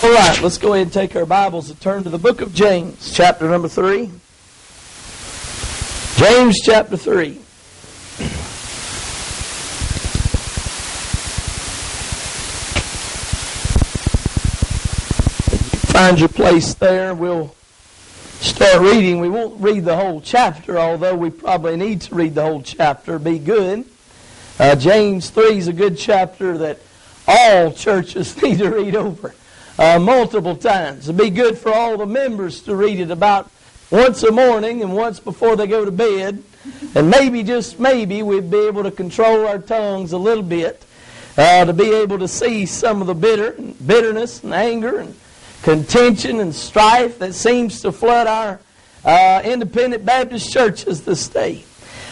All right, let's go ahead and take our Bibles and turn to the book of James, chapter number 3. James chapter 3. If you find your place there, we'll start reading. We won't read the whole chapter, although we probably need to read the whole chapter. Be good. James 3 is a good chapter that all churches need to read over multiple times. It'd be good for all the members to read it about once a morning and once before they go to bed. And maybe, just maybe, we'd be able to control our tongues a little bit to be able to see some of the bitterness and anger and contention and strife that seems to flood our independent Baptist churches this day.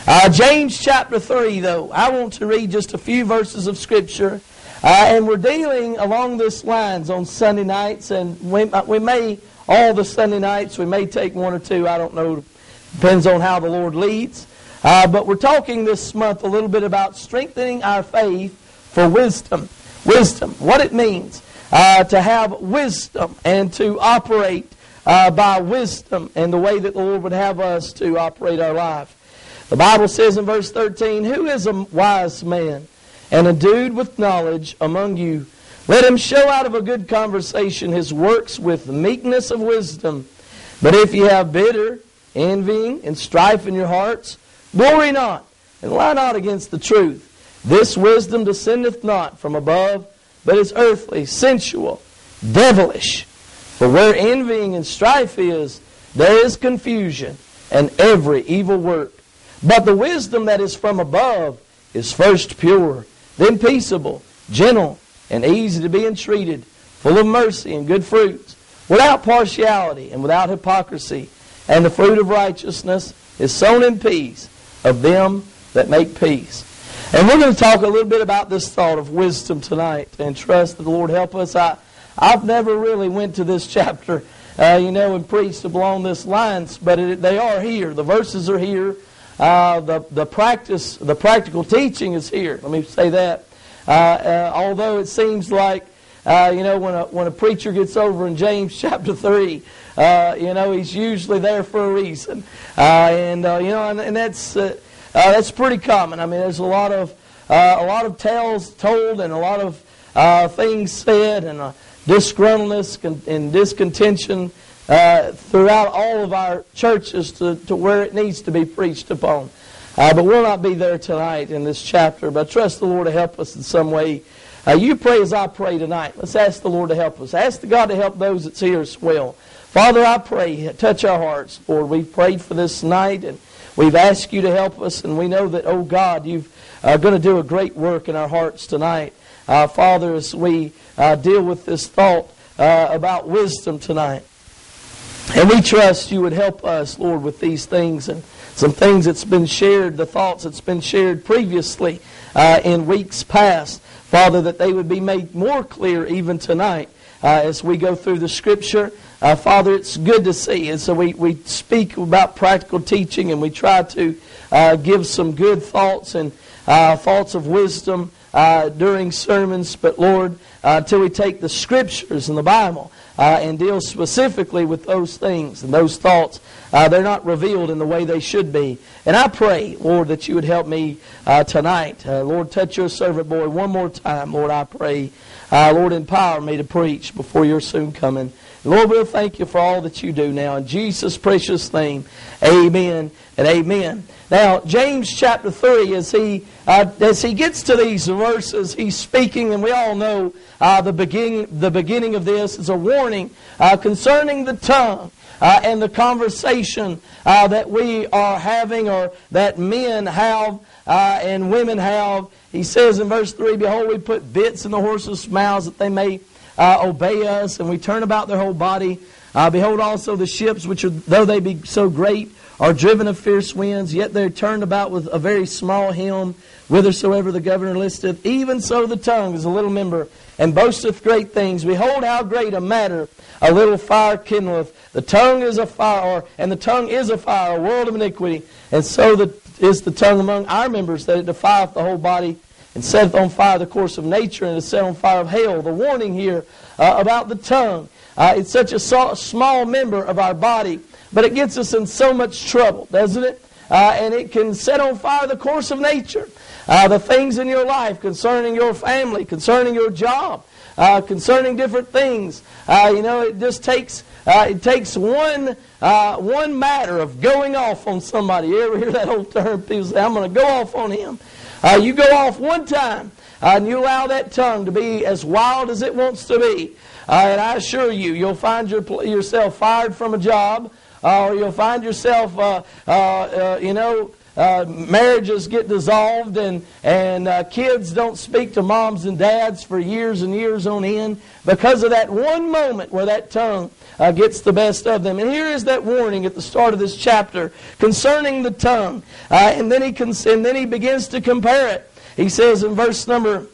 James chapter 3, though, I want to read just a few verses of Scripture. And we're dealing along this lines on Sunday nights, and we may, all the Sunday nights, we may take one or two, I don't know, depends on how the Lord leads. But we're talking this month a little bit about strengthening our faith for wisdom. Wisdom, what it means to have wisdom and to operate by wisdom and the way that the Lord would have us to operate our life. The Bible says in verse 13, "Who is a wise man and endued with knowledge among you? Let him show out of a good conversation his works with meekness of wisdom. But if ye have bitter envying and strife in your hearts, glory not, and lie not against the truth. This wisdom descendeth not from above, but is earthly, sensual, devilish. For where envying and strife is, there is confusion, and every evil work. But the wisdom that is from above is first pure, then peaceable, gentle, and easy to be entreated, full of mercy and good fruits, without partiality and without hypocrisy. And the fruit of righteousness is sown in peace of them that make peace." And we're going to talk a little bit about this thought of wisdom tonight, and trust that the Lord help us. I've never really went to this chapter, and preached along this lines, but they are here. The verses are here. The practical teaching is here. Let me say that. Although it seems like, when a preacher gets over in James chapter 3, he's usually there for a reason. And that's pretty common. I mean, there's a lot of tales told and a lot of things said and disgruntledness and discontention throughout all of our churches to where it needs to be preached upon. But we'll not be there tonight in this chapter. But I trust the Lord to help us in some way. You pray as I pray tonight. Let's ask the Lord to help us. Ask the God to help those that's here as well. Father, I pray, touch our hearts. Lord, we've prayed for this night, and we've asked you to help us. And we know that, oh God, you're going to do a great work in our hearts tonight. Father, as we deal with this thought about wisdom tonight. And we trust you would help us, Lord, with these things and some things that's been shared, the thoughts that's been shared previously in weeks past. Father, that they would be made more clear even tonight as we go through the Scripture. Father, it's good to see. And so we speak about practical teaching, and we try to give some good thoughts and thoughts of wisdom during sermons. But Lord, until we take the Scriptures and the Bible and deal specifically with those things and those thoughts, they're not revealed in the way they should be. And I pray, Lord, that you would help me tonight. Lord, touch your servant boy one more time. Lord, I pray. Lord, empower me to preach before your soon coming. Lord, we'll thank you for all that you do now. In Jesus' precious name, amen and amen. Now, James chapter 3, as he gets to these verses, he's speaking, and we all know the beginning of this is a warning concerning the tongue and the conversation that we are having, or that men have and women have. He says in verse 3, "Behold, we put bits in the horses' mouths that they may obey us, and we turn about their whole body. Behold also the ships, which though they be so great, are driven of fierce winds, yet they're turned about with a very small helm, whithersoever the governor listeth. Even so the tongue is a little member, and boasteth great things. Behold how great a matter a little fire kindleth. The tongue is a fire, and the tongue is a world of iniquity. And so is the tongue among our members, that it defileth the whole body, and setteth on fire the course of nature, and is set on fire of hell. The warning here about the tongue. It's such a small member of our body, but it gets us in so much trouble, doesn't it? And it can set on fire the course of nature. The things in your life concerning your family, concerning your job, concerning different things. It just takes one matter of going off on somebody. You ever hear that old term? People say, I'm going to go off on him. You go off one time, and you allow that tongue to be as wild as it wants to be. And I assure you, you'll find yourself fired from a job, or you'll find yourself, marriages get dissolved, and kids don't speak to moms and dads for years and years on end because of that one moment where that tongue gets the best of them. And here is that warning at the start of this chapter concerning the tongue. And then he begins to compare it. He says in verse 10,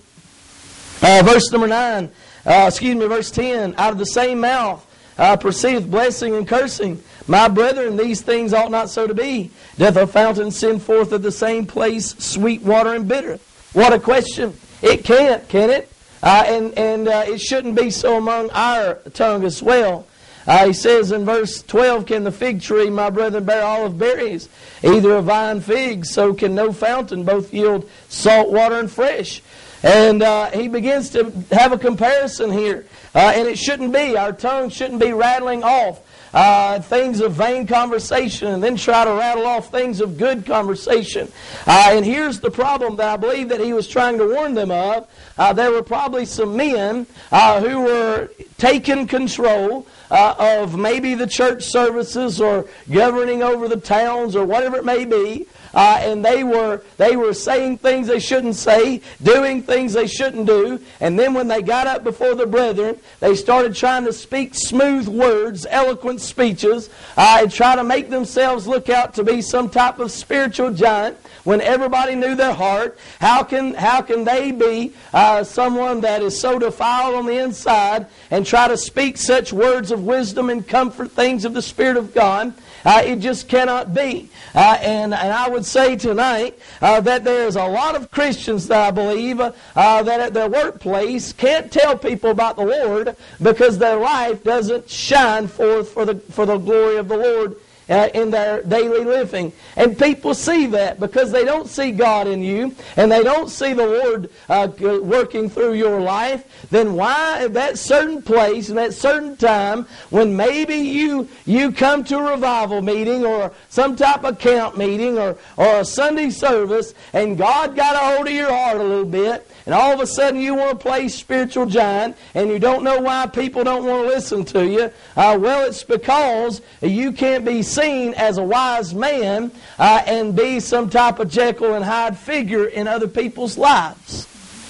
out of the same mouth proceedeth blessing and cursing. My brethren, these things ought not so to be. Doth a fountain send forth at the same place sweet water and bitter? What a question. It can't, can it? And it shouldn't be so among our tongue as well. He says in verse 12, can the fig tree, my brethren, bear olive berries? Either a vine figs, so can no fountain both yield salt water and fresh. And he begins to have a comparison here. And it shouldn't be. Our tongue shouldn't be rattling off things of vain conversation and then try to rattle off things of good conversation. And here's the problem that I believe that he was trying to warn them of. There were probably some men who were taking control of maybe the church services or governing over the towns or whatever it may be. And they were saying things they shouldn't say, doing things they shouldn't do. And then when they got up before the brethren, they started trying to speak smooth words, eloquent speeches, and try to make themselves look out to be some type of spiritual giant when everybody knew their heart. How can they be someone that is so defiled on the inside and try to speak such words of wisdom and comfort, things of the Spirit of God? It just cannot be. And I would say tonight that there is a lot of Christians that I believe that at their workplace can't tell people about the Lord because their life doesn't shine forth for the glory of the Lord in their daily living. And people see that because they don't see God in you and they don't see the Lord working through your life. Then why at that certain place and that certain time when maybe you come to a revival meeting or some type of camp meeting or a Sunday service and God got a hold of your heart a little bit and all of a sudden you want to play spiritual giant and you don't know why people don't want to listen to you, well, it's because you can't be seen as a wise man and be some type of Jekyll and Hyde figure in other people's lives.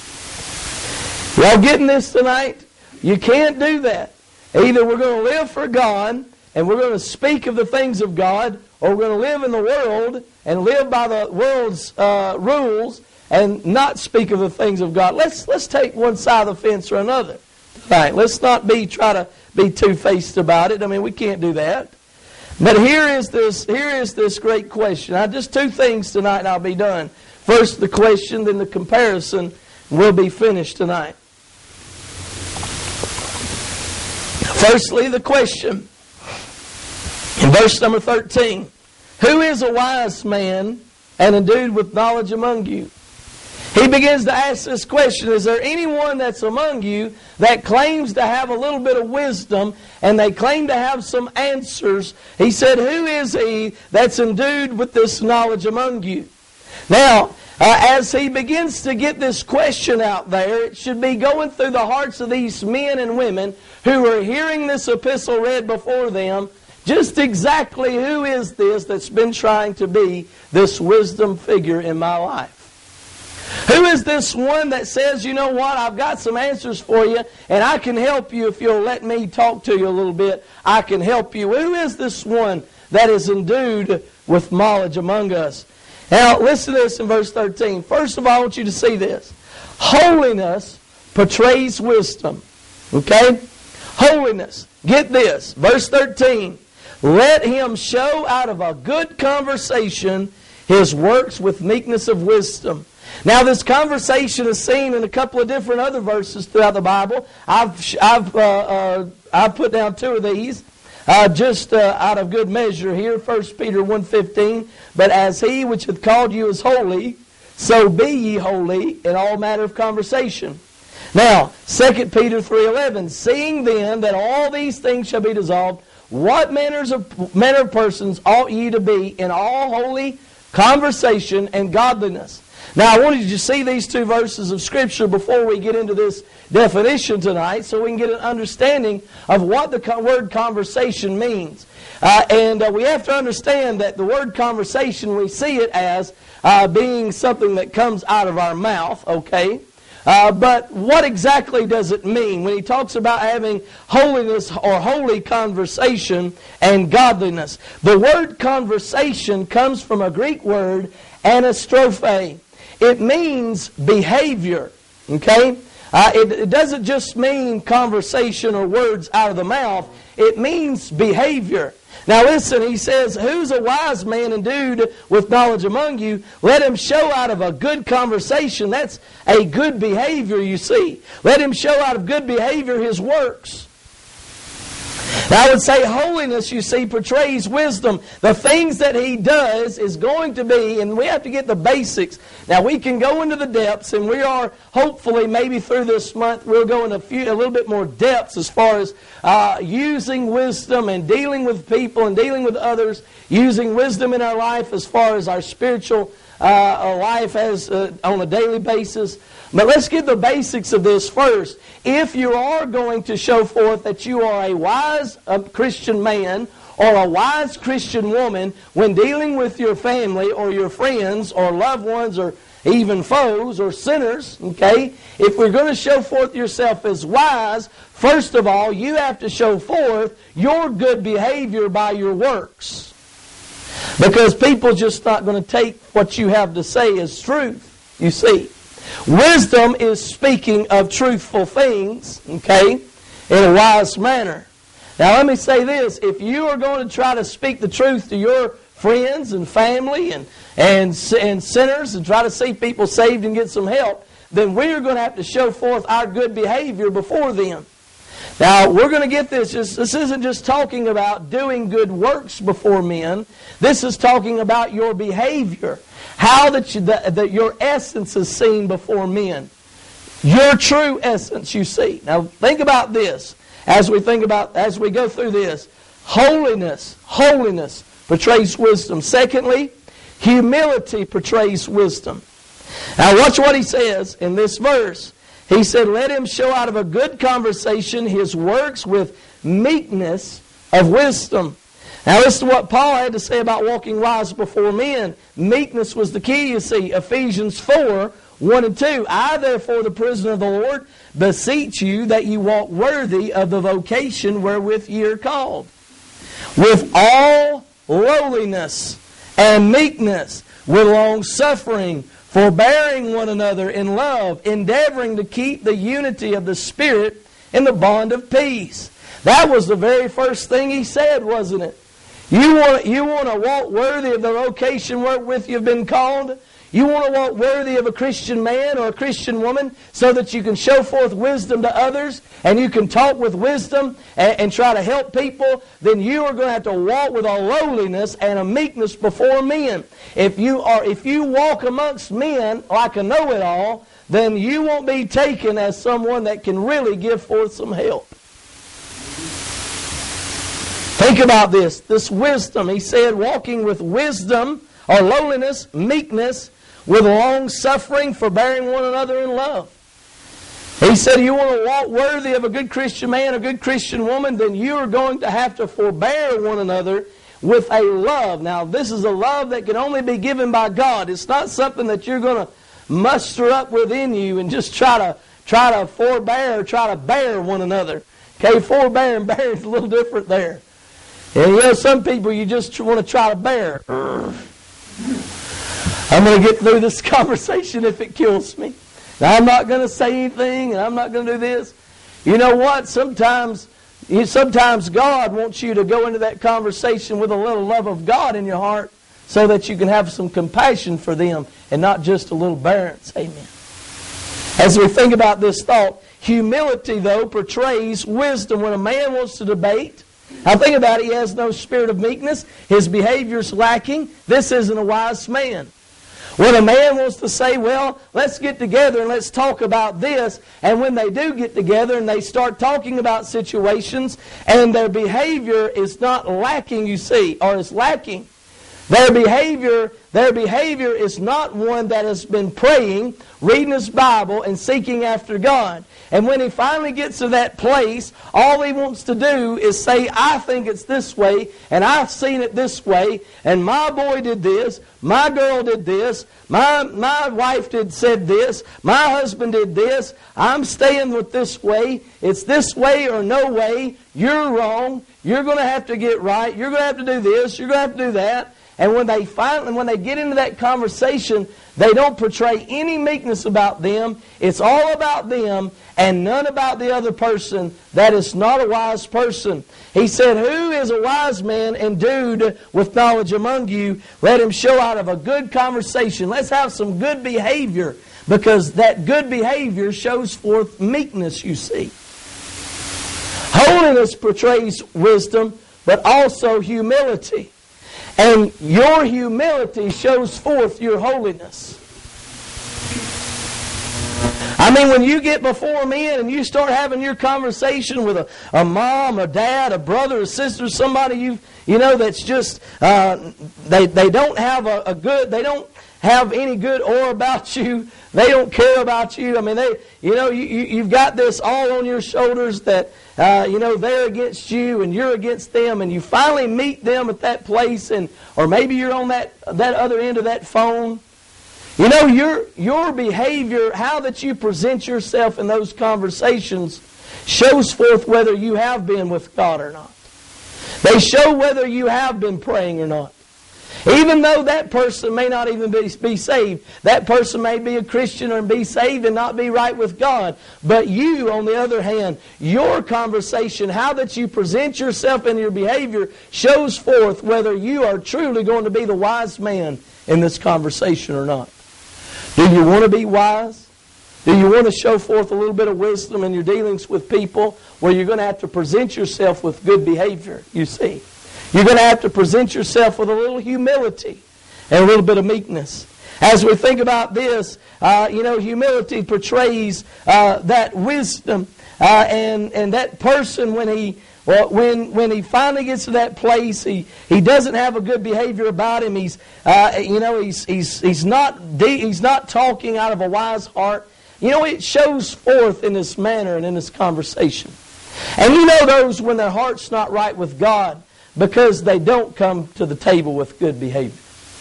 Y'all getting this tonight? You can't do that. Either we're going to live for God and we're going to speak of the things of God, or we're going to live in the world and live by the world's rules and not speak of the things of God. Let's take one side of the fence or another. Right? Let's not try to be two-faced about it. I mean, we can't do that. But here is this great question. Just two things tonight and I'll be done. First the question, then the comparison. We'll be finished tonight. Firstly, the question. In verse number 13. Who is a wise man and endued with knowledge among you? He begins to ask this question, is there anyone that's among you that claims to have a little bit of wisdom and they claim to have some answers? He said, who is he that's endued with this knowledge among you? Now, as he begins to get this question out there, it should be going through the hearts of these men and women who are hearing this epistle read before them, just exactly who is this that's been trying to be this wisdom figure in my life? Who is this one that says, you know what, I've got some answers for you, and I can help you if you'll let me talk to you a little bit. I can help you. Who is this one that is endued with knowledge among us? Now, listen to this in verse 13. First of all, I want you to see this. Holiness portrays wisdom. Okay? Holiness. Get this. Verse 13. Let him show out of a good conversation his works with meekness of wisdom. Now, this conversation is seen in a couple of different other verses throughout the Bible. I've put down two of these. Just out of good measure here, 1 Peter 1:15, but as he which hath called you is holy, so be ye holy in all matter of conversation. Now, 2 Peter 3:11, seeing then that all these things shall be dissolved, what manner of persons ought ye to be in all holy conversation and godliness? Now, I wanted you to see these two verses of Scripture before we get into this definition tonight, so we can get an understanding of what the word conversation means. And we have to understand that the word conversation, we see it as being something that comes out of our mouth, okay? But what exactly does it mean when he talks about having holiness or holy conversation and godliness? The word conversation comes from a Greek word, anastrophe. It means behavior, okay? It doesn't just mean conversation or words out of the mouth. It means behavior. Now listen, he says, who's a wise man endued with knowledge among you? Let him show out of a good conversation. That's a good behavior, you see. Let him show out of good behavior his works. Now, I would say holiness, you see, portrays wisdom. The things that he does is going to be, and we have to get the basics. Now, we can go into the depths, and we are, hopefully, maybe through this month, we'll go into a little bit more depths as far as using wisdom and dealing with people and dealing with others, using wisdom in our life as far as our spiritual life as on a daily basis. But let's get the basics of this first. If you are going to show forth that you are a wise Christian man or a wise Christian woman when dealing with your family or your friends or loved ones or even foes or sinners, okay? If we're going to show forth yourself as wise, first of all, you have to show forth your good behavior by your works. Because people just not going to take what you have to say as truth, you see. Wisdom is speaking of truthful things, okay, in a wise manner. Now let me say this, if you are going to try to speak the truth to your friends and family and sinners and try to see people saved and get some help, then we're going to have to show forth our good behavior before them. Now, we're going to get this. This isn't just talking about doing good works before men. This is talking about your behavior. How that your essence is seen before men. Your true essence you see. Now, think about this as we go through this. Holiness portrays wisdom. Secondly, humility portrays wisdom. Now, watch what he says in this verse. He said, let him show out of a good conversation his works with meekness of wisdom. Now listen to what Paul had to say about walking wise before men. Meekness was the key, you see. Ephesians 4, 1 and 2. I, therefore, the prisoner of the Lord, beseech you that you walk worthy of the vocation wherewith ye are called, with all lowliness and meekness, with long-suffering, forbearing one another in love, endeavoring to keep the unity of the Spirit in the bond of peace. That was the very first thing he said, wasn't it? You want to walk worthy of the vocation wherewith you've been called? You want to walk worthy of a Christian man or a Christian woman so that you can show forth wisdom to others and you can talk with wisdom and try to help people? Then you are going to have to walk with a lowliness and a meekness before men. If you walk amongst men like a know-it-all, then you won't be taken as someone that can really give forth some help. Think about this wisdom. He said walking with wisdom or lowliness, meekness, with long-suffering, forbearing one another in love. He said you want to walk worthy of a good Christian man, a good Christian woman, then you are going to have to forbear one another with a love. Now, this is a love that can only be given by God. It's not something that you're going to muster up within you and just try to forbear, try to bear one another. Okay, forbear and bear is a little different there. And some people you just want to try to bear. I'm going to get through this conversation if it kills me. Now, I'm not going to say anything, and I'm not going to do this. You know what? Sometimes God wants you to go into that conversation with a little love of God in your heart so that you can have some compassion for them and not just a little barrenness. Amen. As we think about this thought, humility, though, portrays wisdom. When a man wants to debate, now think about it, he has no spirit of meekness, his behavior's lacking, this isn't a wise man. When a man wants to say, well, let's get together and let's talk about this, and when they do get together and they start talking about situations and their behavior is not lacking, you see, or is lacking, their behavior is not one that has been praying, reading his Bible, and seeking after God. And when he finally gets to that place, all he wants to do is say, I think it's this way, and I've seen it this way, and my boy did this, my girl did this, my wife said this, my husband did this, I'm staying with this way, it's this way or no way, you're wrong, you're going to have to get right, you're going to have to do this, you're going to have to do that. And when they get into that conversation, they don't portray any meekness about them. It's all about them and none about the other person. That is not a wise person. He said, who is a wise man endued with knowledge among you? Let him show out of a good conversation. Let's have some good behavior, because that good behavior shows forth meekness, you see. Holiness portrays wisdom, but also humility. And your humility shows forth your holiness. I mean, when you get before men and you start having your conversation with a mom, a dad, a brother, a sister, somebody you know that's just they don't have they don't have any good aura about you. They don't care about you. I mean, you've got this all on your shoulders that they're against you and you're against them, and you finally meet them at that place, or maybe you're on that other end of that phone. You know, your behavior, how that you present yourself in those conversations, shows forth whether you have been with God or not. They show whether you have been praying or not. Even though that person may not even be saved, that person may be a Christian or be saved and not be right with God. But you, on the other hand, your conversation, how that you present yourself and your behavior, shows forth whether you are truly going to be the wise man in this conversation or not. Do you want to be wise? Do you want to show forth a little bit of wisdom in your dealings with people, where you're going to have to present yourself with good behavior, you see? You're going to have to present yourself with a little humility and a little bit of meekness. As we think about this, humility portrays that wisdom, and that person when he finally gets to that place, he doesn't have a good behavior about him. He's not talking out of a wise heart. You know, it shows forth in his manner and in his conversation. And you know those when their heart's not right with God, because they don't come to the table with good behavior.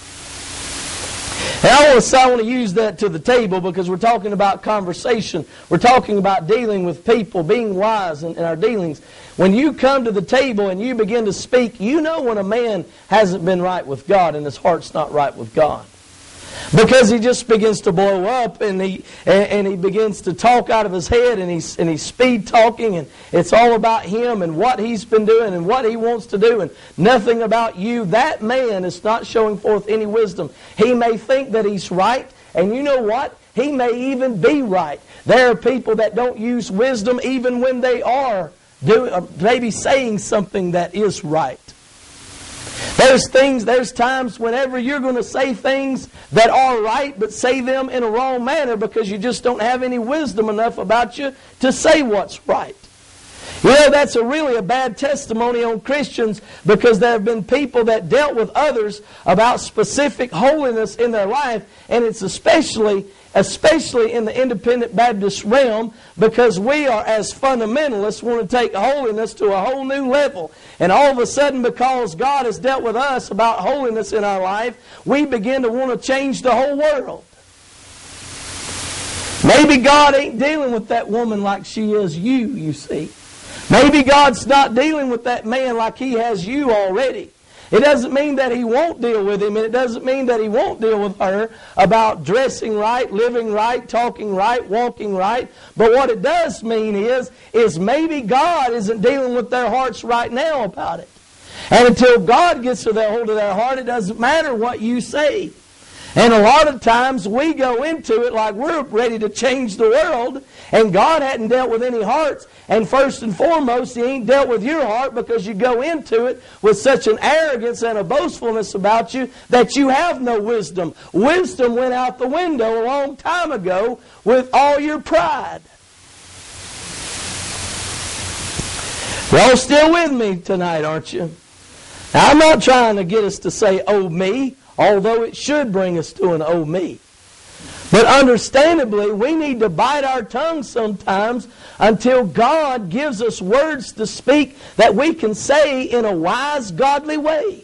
And I want to use that to the table, because we're talking about conversation. We're talking about dealing with people, being wise in our dealings. When you come to the table and you begin to speak, you know when a man hasn't been right with God and his heart's not right with God. Because he just begins to blow up, and he begins to talk out of his head, and he's speed talking, and it's all about him and what he's been doing and what he wants to do, and nothing about you. That man is not showing forth any wisdom. He may think that he's right, and you know what? He may even be right. There are people that don't use wisdom even when they are maybe saying something that is right. There's times whenever you're going to say things that are right, but say them in a wrong manner, because you just don't have any wisdom enough about you to say what's right. You know, that's really a bad testimony on Christians, because there have been people that dealt with others about specific holiness in their life, and it's especially in the independent Baptist realm, because we are, as fundamentalists, want to take holiness to a whole new level. And all of a sudden, because God has dealt with us about holiness in our life, we begin to want to change the whole world. Maybe God ain't dealing with that woman like she is you see. Maybe God's not dealing with that man like He has you already. It doesn't mean that He won't deal with him, and it doesn't mean that He won't deal with her about dressing right, living right, talking right, walking right. But what it does mean is maybe God isn't dealing with their hearts right now about it. And until God gets to the hold of their heart, it doesn't matter what you say. And a lot of times we go into it like we're ready to change the world, and God hadn't dealt with any hearts. And first and foremost, He ain't dealt with your heart because you go into it with such an arrogance and a boastfulness about you that you have no wisdom. Wisdom went out the window a long time ago with all your pride. Y'all still with me tonight, aren't you? Now, I'm not trying to get us to say, oh me, although it should bring us to an oh me. But understandably, we need to bite our tongues sometimes until God gives us words to speak that we can say in a wise, godly way.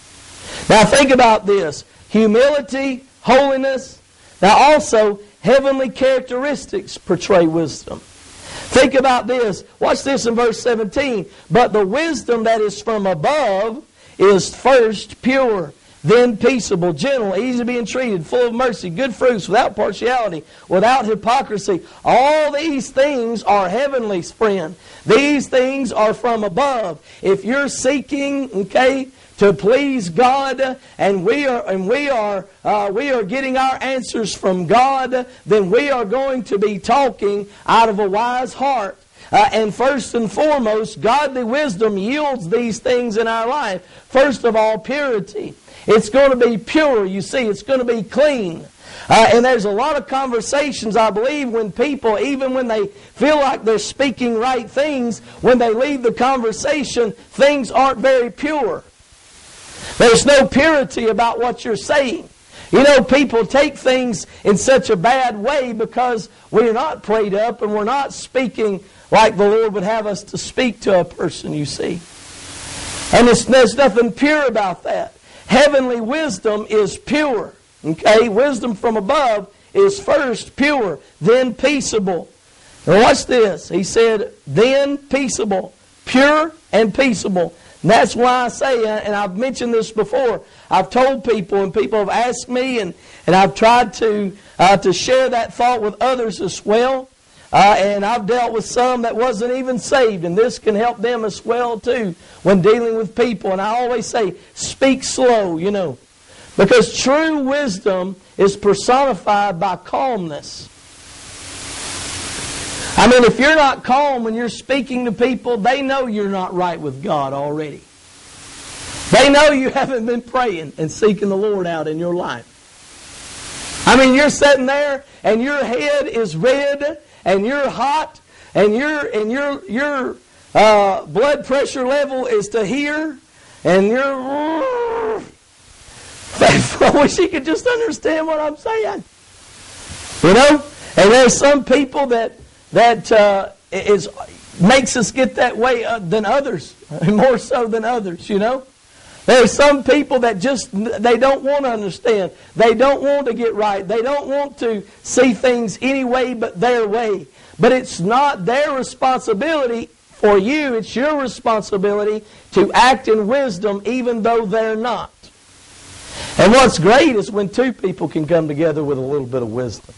Now think about this. Humility, holiness. Now also, heavenly characteristics portray wisdom. Think about this. Watch this in verse 17. But the wisdom that is from above is first pure, then peaceable, gentle, easy to be entreated, full of mercy, good fruits, without partiality, without hypocrisy. All these things are heavenly, friend. These things are from above. If you're seeking, to please God, and we are getting our answers from God, then we are going to be talking out of a wise heart. And first and foremost, godly wisdom yields these things in our life. First of all, purity. It's going to be pure, you see. It's going to be clean. And there's a lot of conversations, I believe, when people, even when they feel like they're speaking right things, when they leave the conversation, things aren't very pure. There's no purity about what you're saying. You know, people take things in such a bad way because we're not prayed up and we're not speaking like the Lord would have us to speak to a person, you see. And there's nothing pure about that. Heavenly wisdom is pure. Okay? Wisdom from above is first pure, then peaceable. Now watch this. He said, then peaceable. Pure and peaceable. And that's why I say, and I've mentioned this before, I've told people, and people have asked me, and I've tried to share that thought with others as well. And I've dealt with some that wasn't even saved, and this can help them as well too when dealing with people. And I always say, speak slow, you know. Because true wisdom is personified by calmness. I mean, if you're not calm when you're speaking to people, they know you're not right with God already. They know you haven't been praying and seeking the Lord out in your life. I mean, you're sitting there and your head is red and you're hot and your blood pressure level is to here and you're... I wish you could just understand what I'm saying. You know? And there's some people that makes us get that way than others, more so than others, you know. There's some people that they don't want to understand. They don't want to get right. They don't want to see things any way but their way. But it's not their responsibility for you. It's your responsibility to act in wisdom even though they're not. And what's great is when two people can come together with a little bit of wisdom.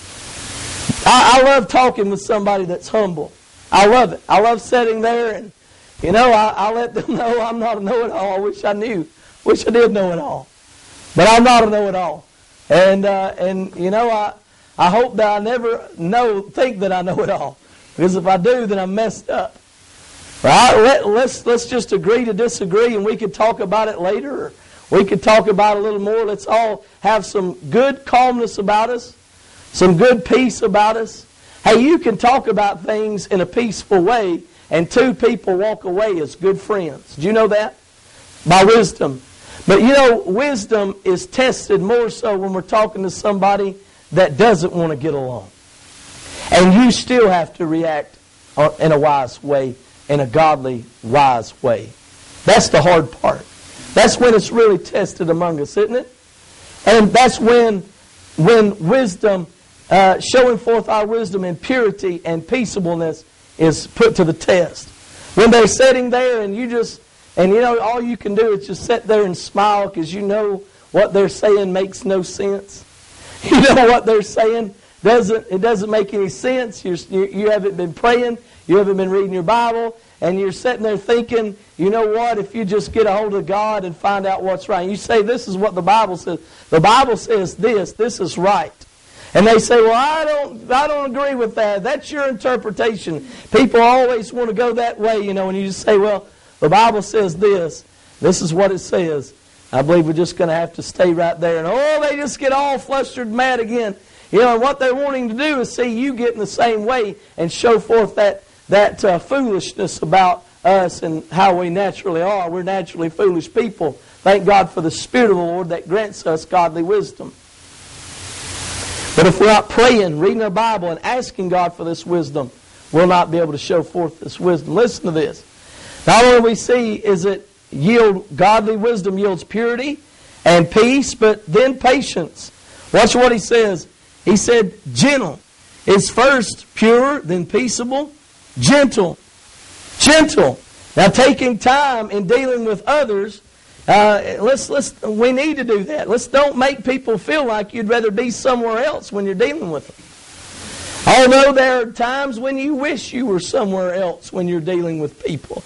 I love talking with somebody that's humble. I love it. I love sitting there and, you know, I let them know I'm not a know-it-all. I wish I knew. Wish I did know it all. But I'm not a know-it-all. And you know, I hope that I never think that I know it all. Because if I do, then I'm messed up. Right? Let's just agree to disagree, and we could talk about it later. Or we could talk about it a little more. Let's all have some good calmness about us. Some good peace about us. Hey, you can talk about things in a peaceful way, and two people walk away as good friends. Do you know that? By wisdom. But you know, wisdom is tested more so when we're talking to somebody that doesn't want to get along. And you still have to react in a wise way, in a godly, wise way. That's the hard part. That's when it's really tested among us, isn't it? And that's when wisdom, showing forth our wisdom in purity and peaceableness is put to the test. When they're sitting there and you know, all you can do is just sit there and smile because you know what they're saying makes no sense. You know what they're saying doesn't make any sense. You haven't been praying. You haven't been reading your Bible. and you're sitting there thinking, you know what, if you just get a hold of God and find out what's right. You say, this is what the Bible says. The Bible says this is right. And they say, well, I don't agree with that. That's your interpretation. People always want to go that way, and you just say, well, the Bible says this. This is what it says. I believe we're just going to have to stay right there. And they just get all flustered, mad again. And what they're wanting to do is see you get in the same way and show forth that foolishness about us and how we naturally are. We're naturally foolish people. Thank God for the Spirit of the Lord that grants us godly wisdom. But if we're not praying, reading our Bible, and asking God for this wisdom, we'll not be able to show forth this wisdom. Listen to this. Not only we see is it godly wisdom yields purity and peace, but then patience. Watch what he says. He said, gentle is first pure, then peaceable, gentle. Gentle. Now, taking time in dealing with others, we need to do that. Let's don't make people feel like you'd rather be somewhere else when you're dealing with them. Although there are times when you wish you were somewhere else when you're dealing with people.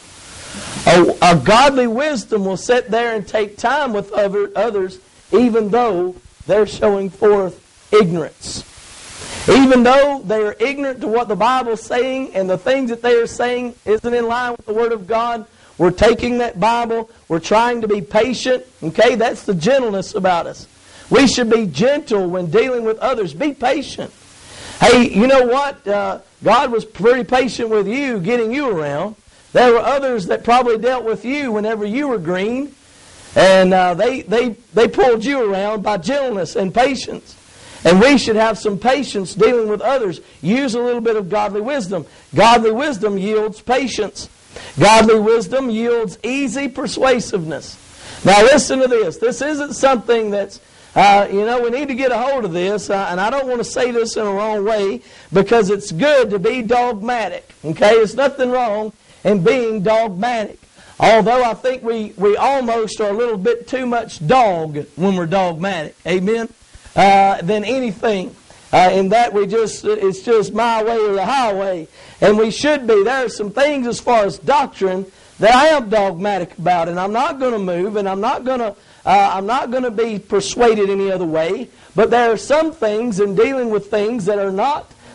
A godly wisdom will sit there and take time with others, even though they're showing forth ignorance. Even though they are ignorant to what the Bible's saying and the things that they are saying isn't in line with the Word of God, we're taking that Bible, we're trying to be patient. Okay, that's the gentleness about us. We should be gentle when dealing with others. Be patient. Hey, you know what? God was pretty patient with you, getting you around. There were others that probably dealt with you whenever you were green, and they pulled you around by gentleness and patience. And we should have some patience dealing with others. Use a little bit of godly wisdom. Godly wisdom yields patience. Godly wisdom yields easy persuasiveness. Now listen to this. This isn't something that's, we need to get a hold of this. And I don't want to say this in a wrong way, because it's good to be dogmatic. Okay, there's nothing wrong in being dogmatic. Although I think we almost are a little bit too much dog when we're dogmatic. Amen? Than anything. In that it's just my way or the highway. And we should be. There are some things as far as doctrine that I am dogmatic about, and I'm not going to move, and I'm not going to be persuaded any other way. But there are some things in dealing with things that I'm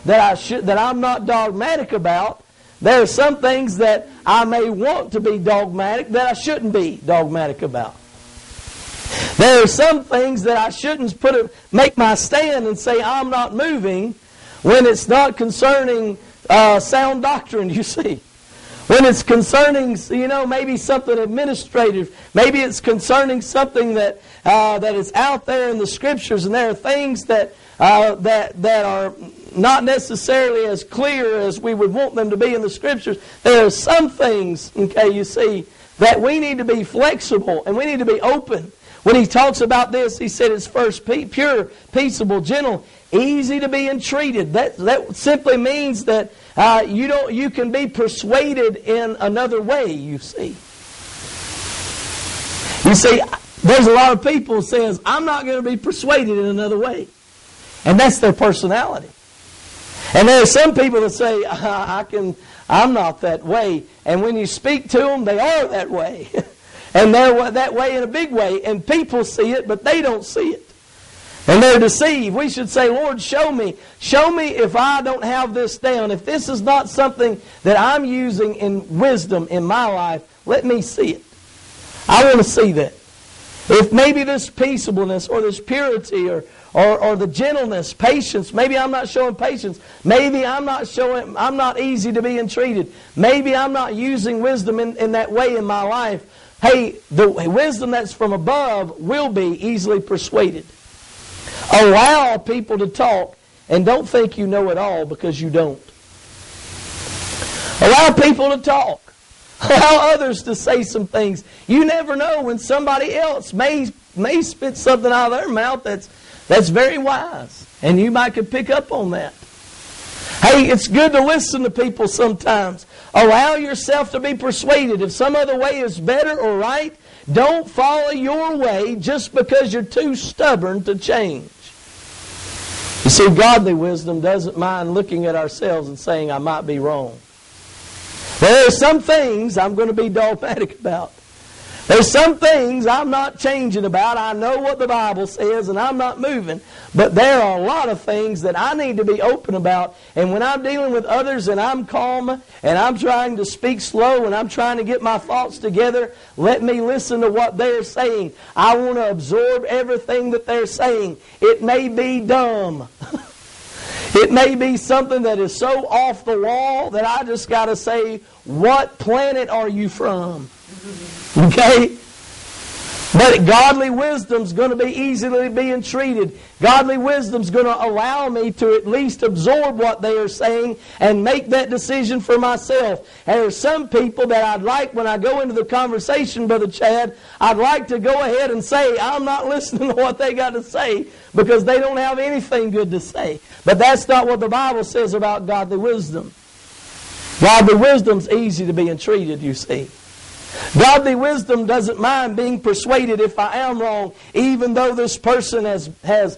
not dogmatic about. There are some things that I may want to be dogmatic that I shouldn't be dogmatic about. There are some things that I shouldn't make my stand and say I'm not moving when it's not concerning sound doctrine, you see. When it's concerning, maybe something administrative. Maybe it's concerning something that is out there in the Scriptures, and there are things that are not necessarily as clear as we would want them to be in the Scriptures. There are some things, you see, that we need to be flexible and we need to be open. When he talks about this, he said it's first pure, peaceable, gentle, easy to be entreated. That simply means that you can be persuaded in another way, you see. You see, there's a lot of people who says, I'm not going to be persuaded in another way. And that's their personality. And there are some people that say, I'm not that way. And when you speak to them, they are that way. And they're that way in a big way. And people see it, but they don't see it. And they're deceived. We should say, Lord, show me. Show me if I don't have this down. If this is not something that I'm using in wisdom in my life, let me see it. I want to see that. If maybe this peaceableness or this purity or the gentleness, patience, maybe I'm not showing patience. Maybe I'm not easy to be entreated. Maybe I'm not using wisdom in that way in my life. Hey, the wisdom that's from above will be easily persuaded. Allow people to talk and don't think you know it all, because you don't. Allow people to talk. Allow others to say some things. You never know when somebody else may spit something out of their mouth that's very wise. And you might could pick up on that. Hey, it's good to listen to people sometimes. Allow yourself to be persuaded. If some other way is better or right, don't follow your way just because you're too stubborn to change. You see, godly wisdom doesn't mind looking at ourselves and saying, I might be wrong. Well, there's some things I'm going to be dogmatic about. There's some things I'm not changing about. I know what the Bible says, and I'm not moving. But there are a lot of things that I need to be open about. And when I'm dealing with others and I'm calm and I'm trying to speak slow and I'm trying to get my thoughts together, let me listen to what they're saying. I want to absorb everything that they're saying. It may be dumb. It may be something that is so off the wall that I just got to say, what planet are you from? Okay? But godly wisdom's going to be easily being treated. Godly wisdom's going to allow me to at least absorb what they are saying and make that decision for myself. And there's some people that I'd like, when I go into the conversation, Brother Chad, I'd like to go ahead and say, I'm not listening to what they got to say because they don't have anything good to say. But that's not what the Bible says about godly wisdom. Godly wisdom's easy to be entreated, you see. Godly wisdom doesn't mind being persuaded if I am wrong, even though this person has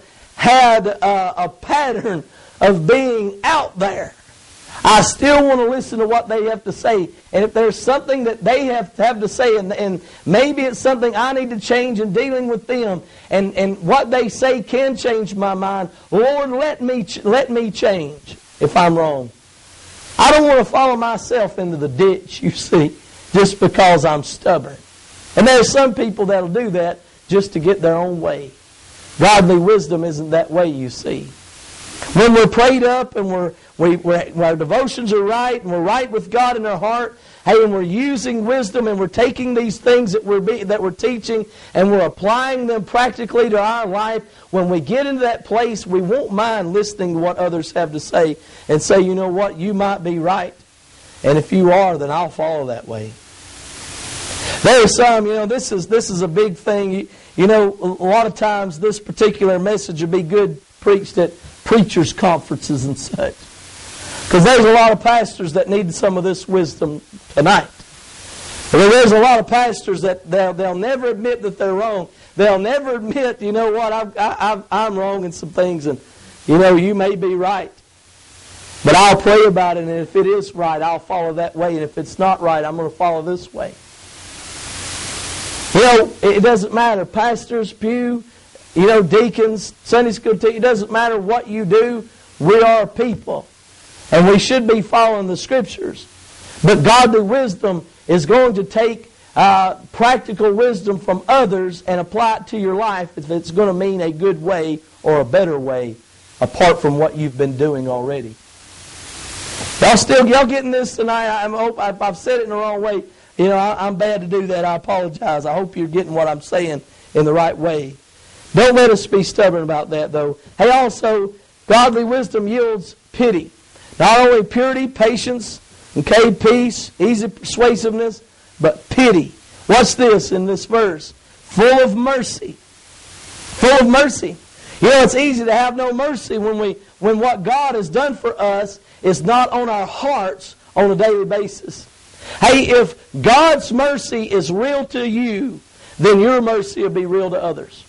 had a pattern of being out there. I still want to listen to what they have to say. And if there's something that they have to say, and maybe it's something I need to change in dealing with them, and what they say can change my mind, Lord, let me change if I'm wrong. I don't want to follow myself into the ditch, you see, just because I'm stubborn. And there are some people that'll do that just to get their own way. Godly wisdom isn't that way, you see. When we're prayed up and our devotions are right and we're right with God in our heart, hey, and we're using wisdom and we're taking these things that we're teaching and we're applying them practically to our life, when we get into that place, we won't mind listening to what others have to say and say, you know what, you might be right. And if you are, then I'll follow that way. There are some, this is a big thing. A lot of times this particular message would be good preached at preachers' conferences and such. Because there's a lot of pastors that need some of this wisdom tonight. There's a lot of pastors that they'll never admit that they're wrong. They'll never admit, you know what, I'm wrong in some things, and you may be right. But I'll pray about it, and if it is right, I'll follow that way. And if it's not right, I'm going to follow this way. It doesn't matter. Pastors, pew, deacons, Sunday school teachers, it doesn't matter what you do. We are people. And we should be following the Scriptures. But godly wisdom is going to take practical wisdom from others and apply it to your life if it's going to mean a good way or a better way apart from what you've been doing already. Y'all getting this tonight? I've said it in the wrong way. I'm bad to do that. I apologize. I hope you're getting what I'm saying in the right way. Don't let us be stubborn about that, though. Hey, also, godly wisdom yields pity. Not only purity, patience, peace, easy persuasiveness, but pity. What's this in this verse? Full of mercy. Full of mercy. It's easy to have no mercy when what God has done for us is not on our hearts on a daily basis. Hey, if God's mercy is real to you, then your mercy will be real to others.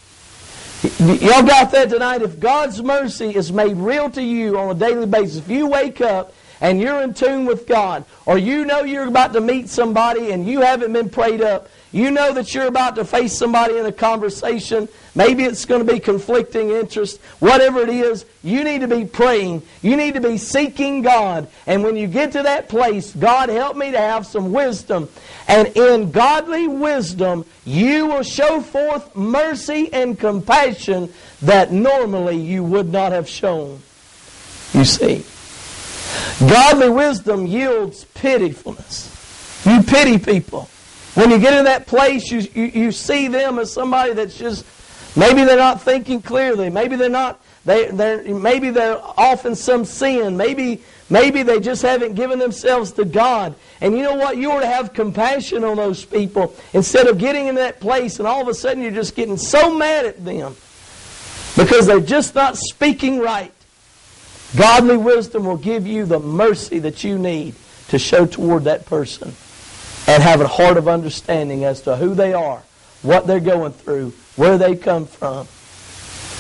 Y'all got that tonight? If God's mercy is made real to you on a daily basis, if you wake up and you're in tune with God, or you're about to meet somebody and you haven't been prayed up, you know that you're about to face somebody in a conversation, maybe it's going to be conflicting interest, whatever it is, you need to be praying. You need to be seeking God. And when you get to that place, God, help me to have some wisdom. And in godly wisdom, you will show forth mercy and compassion that normally you would not have shown. You see, godly wisdom yields pitifulness. You pity people. When you get in that place, you see them as somebody that's just, maybe they're not thinking clearly. Maybe they're not. Maybe they're off in some sin. Maybe they just haven't given themselves to God. And you know what? You ought to have compassion on those people instead of getting in that place and all of a sudden you're just getting so mad at them because they're just not speaking right. Godly wisdom will give you the mercy that you need to show toward that person and have a heart of understanding as to who they are, what they're going through, where they come from.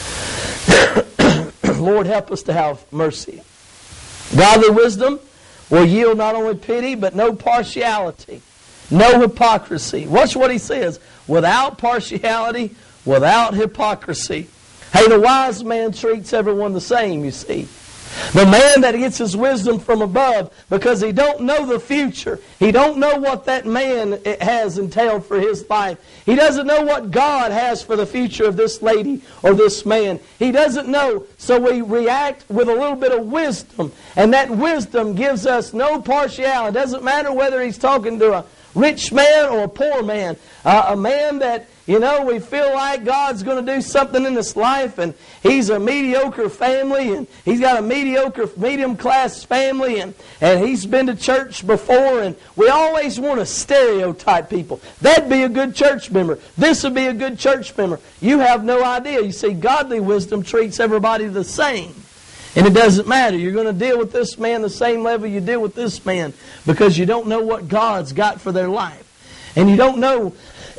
Lord, help us to have mercy. Godly wisdom will yield not only pity, but no partiality, no hypocrisy. Watch what he says. Without partiality, without hypocrisy. Hey, the wise man treats everyone the same, you see. The man that gets his wisdom from above, because he don't know the future. He don't know what that man has entailed for his life. He doesn't know what God has for the future of this lady or this man. He doesn't know, so we react with a little bit of wisdom. And that wisdom gives us no partiality. It doesn't matter whether he's talking to a rich man or a poor man. A man that, we feel like God's going to do something in his life, and he's a mediocre family, and he's got a mediocre, medium-class family, and he's been to church before, and we always want to stereotype people. That'd be a good church member. This would be a good church member. You have no idea. You see, godly wisdom treats everybody the same. And it doesn't matter. You're going to deal with this man the same level you deal with this man, because you don't know what God's got for their life. And you don't know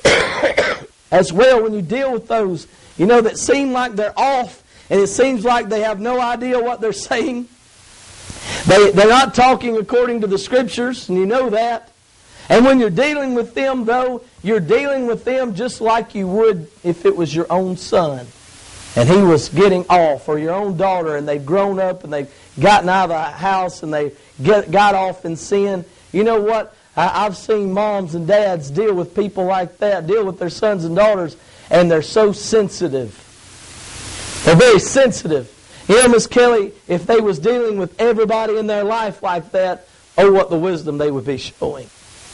as well when you deal with those, that seem like they're off, and it seems like they have no idea what they're saying. They're not talking according to the Scriptures, and you know that. And when you're dealing with them, though, you're dealing with them just like you would if it was your own son and he was getting off, or your own daughter, and they've grown up and they've gotten out of the house and they got off in sin. You know what? I've seen moms and dads deal with people like that, deal with their sons and daughters, and they're so sensitive. They're very sensitive. Miss Kelly, if they was dealing with everybody in their life like that, oh, what the wisdom they would be showing.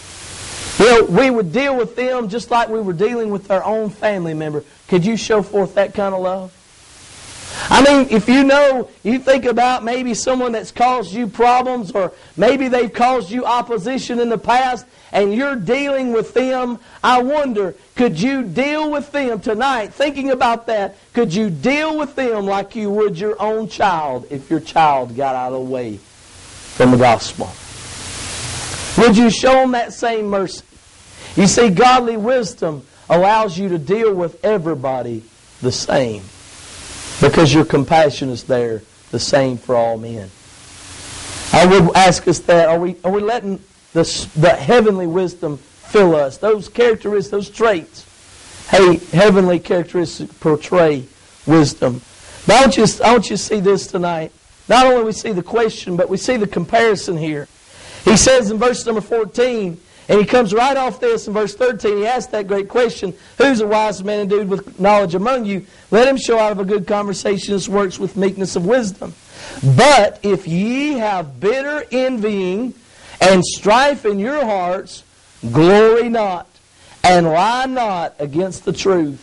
We would deal with them just like we were dealing with our own family member. Could you show forth that kind of love? I mean, if you think about maybe someone that's caused you problems, or maybe they've caused you opposition in the past, and you're dealing with them, I wonder, could you deal with them tonight, thinking about that, could you deal with them like you would your own child if your child got out of the way from the gospel? Would you show them that same mercy? You see, godly wisdom allows you to deal with everybody the same, because your compassion is there, the same for all men. I would ask us that, are we letting the heavenly wisdom fill us? Those characteristics, those traits. Hey, heavenly characteristics portray wisdom. But I want you to see this tonight. Not only we see the question, but we see the comparison here. He says in verse number 14, and he comes right off this in verse 13. He asks that great question, who's a wise man endued with knowledge among you? Let him show out of a good conversation his works with meekness of wisdom. But if ye have bitter envying and strife in your hearts, glory not, and lie not against the truth.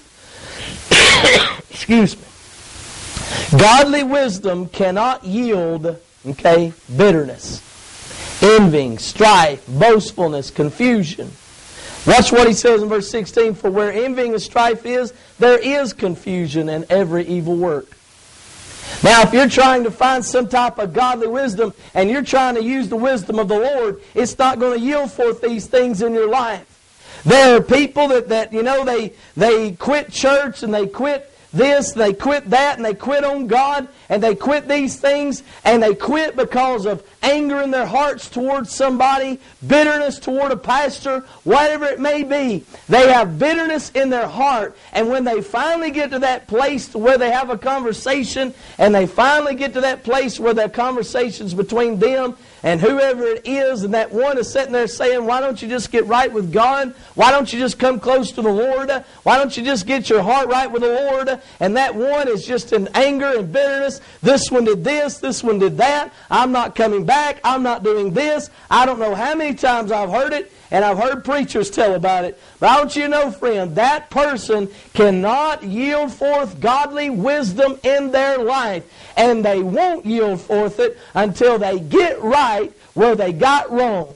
Excuse me. Godly wisdom cannot yield, bitterness, envying, strife, boastfulness, confusion. Watch what he says in verse 16. For where envying and strife is, there is confusion and every evil work. Now, if you're trying to find some type of godly wisdom and you're trying to use the wisdom of the Lord, it's not going to yield forth these things in your life. There are people that they quit church and they quit this, they quit that, and they quit on God, and they quit these things, and they quit because of anger in their hearts towards somebody, bitterness toward a pastor, whatever it may be. They have bitterness in their heart, and when they finally get to that place where they have a conversation, and they finally get to that place where the conversation's between them and whoever it is, and that one is sitting there saying, why don't you just get right with God? Why don't you just come close to the Lord? Why don't you just get your heart right with the Lord? And that one is just in anger and bitterness. This one did this, this one did that. I'm not coming back. I'm not doing this. I don't know how many times I've heard it, and I've heard preachers tell about it. But I want you to know, friend, that person cannot yield forth godly wisdom in their life. And they won't yield forth it until they get right where they got wrong.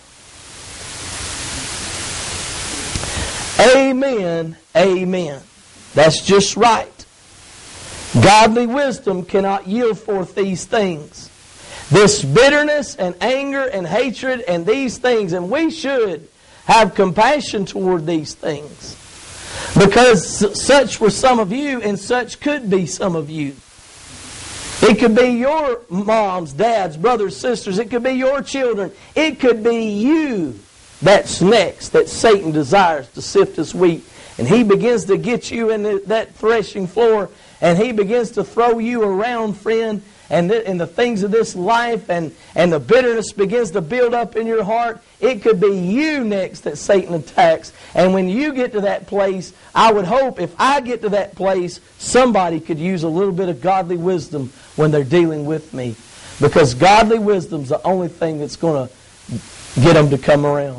Amen. Amen. That's just right. Godly wisdom cannot yield forth these things. This bitterness and anger and hatred and these things. And we should have compassion toward these things. Because such were some of you, and such could be some of you. It could be your moms, dads, brothers, sisters. It could be your children. It could be you that's next that Satan desires to sift as wheat. And he begins to get you in that threshing floor, and he begins to throw you around, friend, and the things of this life, and the bitterness begins to build up in your heart. It could be you next that Satan attacks. And when you get to that place, I would hope if I get to that place, somebody could use a little bit of godly wisdom when they're dealing with me. Because godly wisdom's the only thing that's going to get them to come around.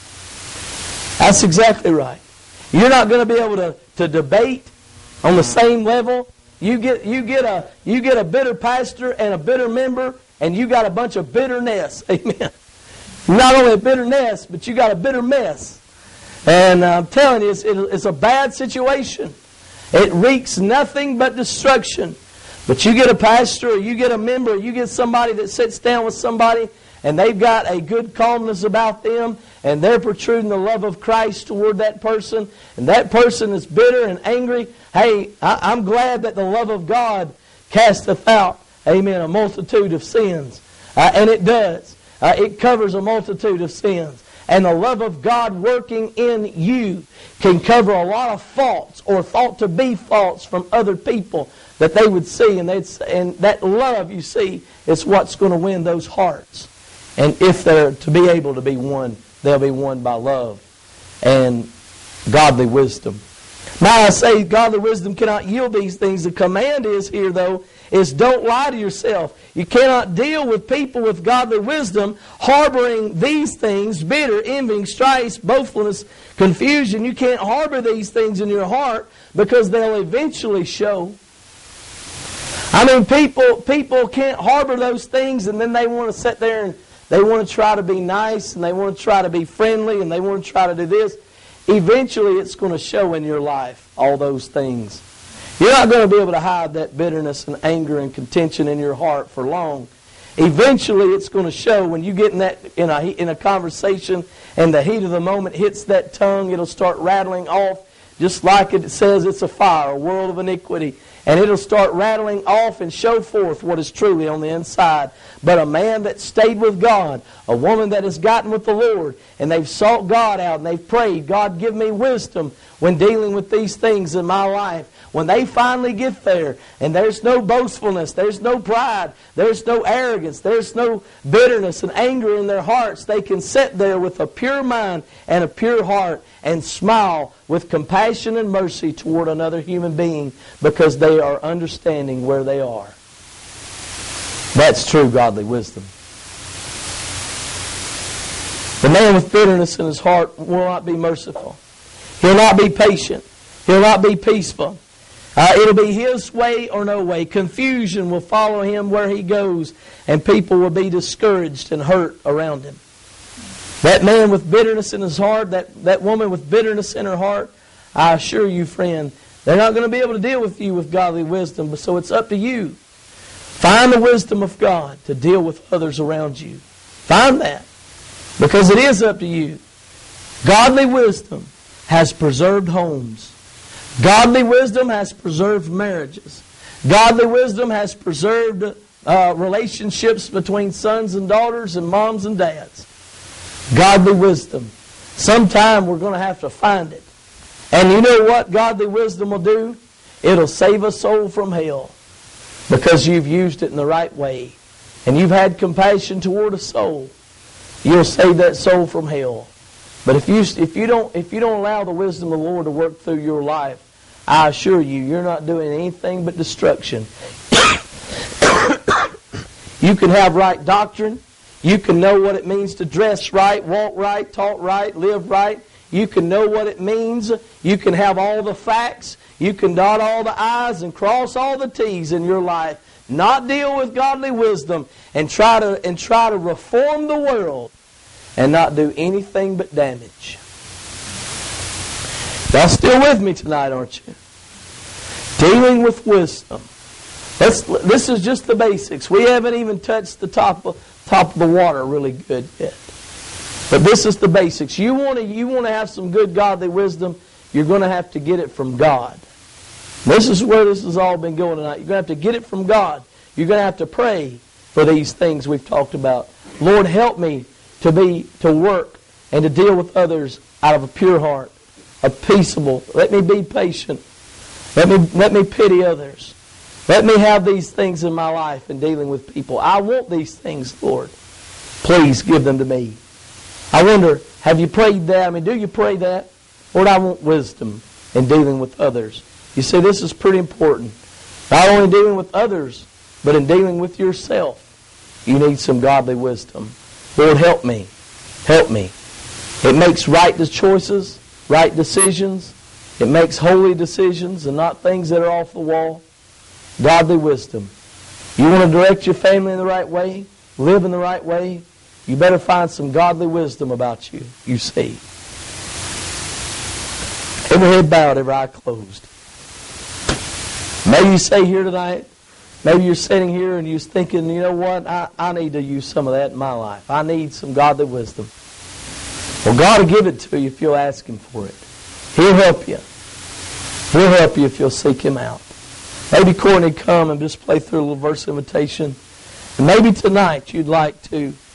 That's exactly right. You're not going to be able to debate on the same level. You get a bitter pastor and a bitter member, and you got a bunch of bitterness. Amen. Not only a bitterness, but you got a bitter mess. And I'm telling you, it's a bad situation. It reeks nothing but destruction. But you get a pastor, or you get a member, or you get somebody that sits down with somebody, and they've got a good calmness about them, and they're protruding the love of Christ toward that person, and that person is bitter and angry. Hey, I'm glad that the love of God casteth out, amen, a multitude of sins. And it does. It covers a multitude of sins. And the love of God working in you can cover a lot of faults or thought to be faults from other people that they would see. And that love, you see, is what's going to win those hearts. And if they're to be able to be won, they'll be won by love and godly wisdom. Now I say godly wisdom cannot yield these things. The command is here, though, is don't lie to yourself. You cannot deal with people with godly wisdom harboring these things, bitter, envying, strife, boastfulness, confusion. You can't harbor these things in your heart because they'll eventually show. I mean, people can't harbor those things, and then they want to sit there and they want to try to be nice, and they want to try to be friendly, and they want to try to do this. Eventually, it's going to show in your life, all those things. You're not going to be able to hide that bitterness and anger and contention in your heart for long. Eventually, it's going to show when you get in a conversation and the heat of the moment hits that tongue. It'll start rattling off, just like it says it's a fire, a world of iniquity. And it'll start rattling off and show forth what is truly on the inside. But a man that stayed with God, a woman that has gotten with the Lord, and they've sought God out and they've prayed, God, give me wisdom when dealing with these things in my life. When they finally get there, and there's no boastfulness, there's no pride, there's no arrogance, there's no bitterness and anger in their hearts, they can sit there with a pure mind and a pure heart and smile with compassion and mercy toward another human being because they are understanding where they are. That's true godly wisdom. The man with bitterness in his heart will not be merciful. He'll not be patient. He'll not be peaceful. It'll be his way or no way. Confusion will follow him where he goes, and people will be discouraged and hurt around him. That man with bitterness in his heart, that woman with bitterness in her heart, I assure you, friend, they're not going to be able to deal with you with godly wisdom, so it's up to you. Find the wisdom of God to deal with others around you. Find that, because it is up to you. Godly wisdom has preserved homes. Godly wisdom has preserved marriages. Godly wisdom has preserved relationships between sons and daughters and moms and dads. Godly wisdom. Sometime we're going to have to find it. And you know what godly wisdom will do? It'll save a soul from hell because you've used it in the right way. And you've had compassion toward a soul. You'll save that soul from hell. But if you don't allow the wisdom of the Lord to work through your life, I assure you, you're not doing anything but destruction. You can have right doctrine. You can know what it means to dress right, walk right, talk right, live right. You can know what it means. You can have all the facts. You can dot all the I's and cross all the T's in your life. Not deal with godly wisdom and try to reform the world and not do anything but damage. Y'all still with me tonight, aren't you? Dealing with wisdom. This is just the basics. We haven't even touched the top of the water really good yet. But this is the basics. You want to have some good godly wisdom, you're going to have to get it from God. This is where this has all been going tonight. You're going to have to get it from God. you're going to have to pray for these things we've talked about. Lord, help me to work and to deal with others out of a pure heart, a peaceable. Let me be patient. Let me pity others. Let me have these things in my life in dealing with people. I want these things, Lord. Please give them to me. I wonder, have you prayed that? I mean, do you pray that? Lord, I want wisdom in dealing with others. You see, this is pretty important. Not only dealing with others, but in dealing with yourself. You need some godly wisdom. Lord, help me. Help me. It makes right choices, right decisions. It makes holy decisions and not things that are off the wall. Godly wisdom. You want to direct your family in the right way? Live in the right way? You better find some godly wisdom about you, you see. Every head bowed, every eye closed. Maybe you say here tonight, maybe you're sitting here and you're thinking, you know what, I need to use some of that in my life. I need some godly wisdom. Well, God will give it to you if you'll ask Him for it. He'll help you. He'll help you if you'll seek Him out. Maybe Courtney come and just play through a little verse invitation. And maybe tonight you'd like to